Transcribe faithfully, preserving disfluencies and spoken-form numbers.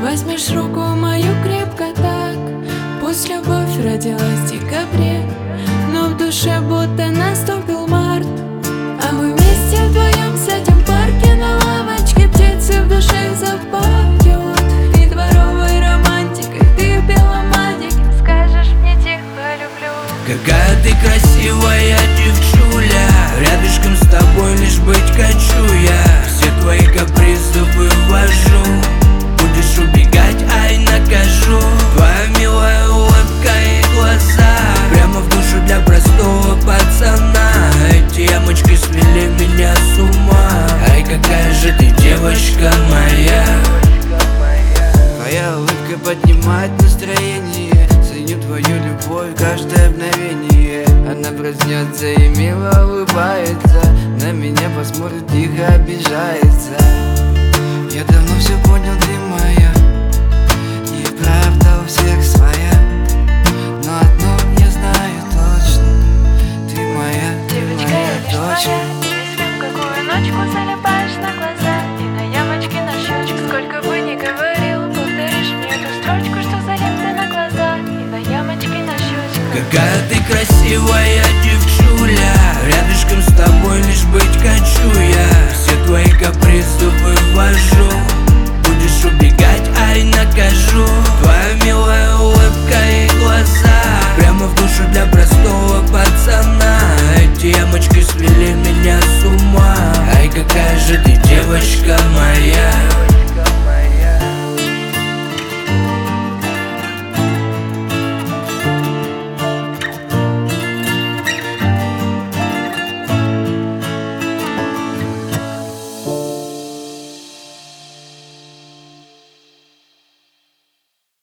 Возьмешь руку мою крепко так. Пусть любовь родилась в декабре, но в душе будто наступил март. А мы вместе вдвоем сядем в парке на лавочке, птицы в душе запоют. Ты дворовой романтикой, ты в белом адике, скажешь мне тихо люблю. Какая ты красивая девчуля, рядышком с тобой лишь быть хочу я. Все твои капризы вывожу, будешь убегать, ай накажу. Твоя милая улыбка и глаза прямо в душу для простого пацана. Эти ямочки свели меня с ума. Ай, какая же ты девочка моя. Твоя улыбка поднимает настроение, ценю твою любовь каждое мгновение. Она проснется и мило улыбается, на меня посмотрит, тихо обижается. Я давно все понял, ты моя, и правда у всех своя, но одно я знаю точно, ты моя, ты Девочка, моя я лишь дочь. твоя, и если в какую ночку залипаешь на глаза и на ямочке на щечке, сколько бы ни говорил, повторишь мне эту строчку, что залипла на глаза и на ямочке на щечке. Какая ты красивая девчуля, рядышком с тобой лишь быть хочу я. Все твои капризы вывожу,